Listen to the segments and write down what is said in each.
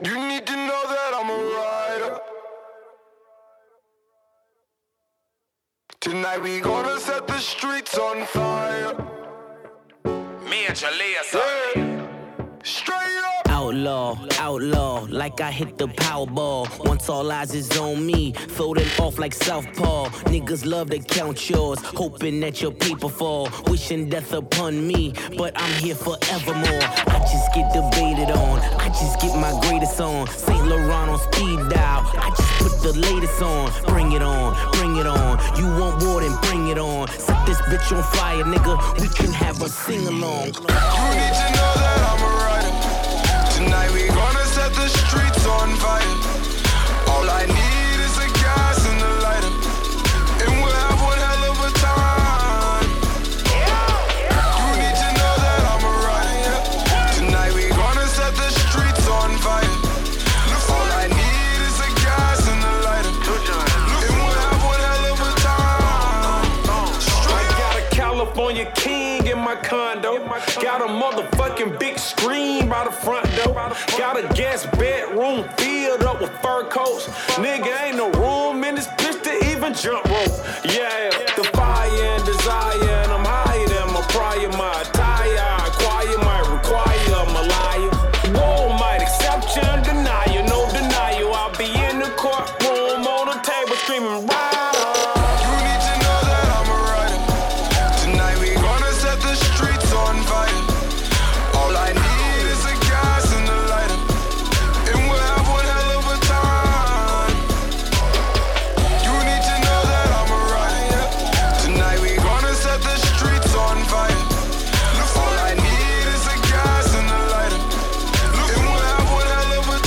You need to know that I'm a rider. Tonight we gonna set the streets on fire. Major Lazer. Yeah. Straight up. Outlaw, outlaw, like I hit the Powerball. Once all eyes is on me, throw them off like Southpaw. Niggas love to count yours, hoping that your paper fall. Wishing death upon me, but I'm here forevermore. I just get debated on, I just get my greatest on. St. Laurent on speed dial, I just put the latest on. Bring it on, bring it on. You want war, then bring it on. Set this bitch on fire, nigga, we can have a sing-along. You need to know that I'm a rider. Tonight we gonna set the streets on fire. All I need is a gas and a lighter, and we'll have one hell of a time. You need to know that I'm a rider. Tonight we gonna set the streets on fire. All I need is a gas and a lighter, and we'll have one hell of a time. I got a California king in my condo. Got a motherfucking big screen by the front door. Got a guest bedroom filled up with fur coats. Nigga, ain't no room in this bitch to even jump rope. Yeah, the fire and desire, and I'm higher than my prior. My attire, acquire might require I'm a liar. War might accept you and deny you, no denial. I'll be in the courtroom on the table screaming, ride on. You need to know that I'm a rider. Tonight we gonna set the streets on fire. All I need is a gas and a lighter, and we'll have one hell of a time. You need to know that I'm a rider. Tonight we gonna set the streets on fire. All I need is a gas and a lighter, and we'll have one hell of a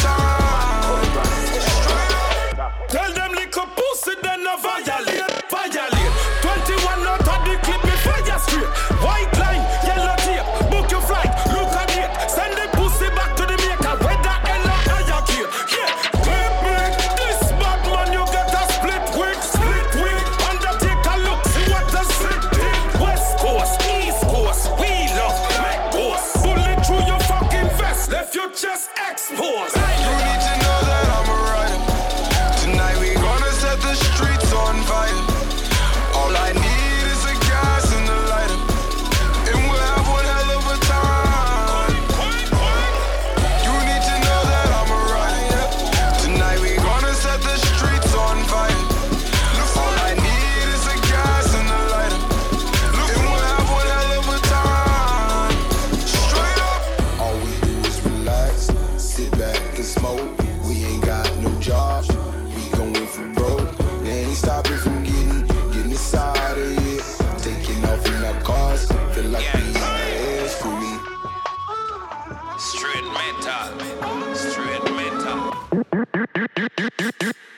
time. Tell them little pussy then no violate, violate. 21 out of the clip me fire straight. White line, yellow tape, book your flight, look at it. Send the pussy back to the maker, where the hell are you here? Yeah, clip me, this bad man you get a split wig, split wig. Undertaker look, see what the sick thing. West Coast, East Coast, we love Mac Coast. Bullet through your fucking vest, left your chest exposed. You need to know that I'm a rider. Tonight we gonna set the streets on fire. All I need is a gas and a lighter, and we'll have one hell of a time. You need to know that I'm a rider. Tonight we gonna set the streets on fire. All I need is a gas and a lighter, and we'll have one hell of a time. Straight up. All we do is relax, sit back and smoke. We ain't got no job, we going for broke. They ain't stopping from getting this out of here. Taking off in our cars, feel like we in the air for me. Straight metal. Straight metal.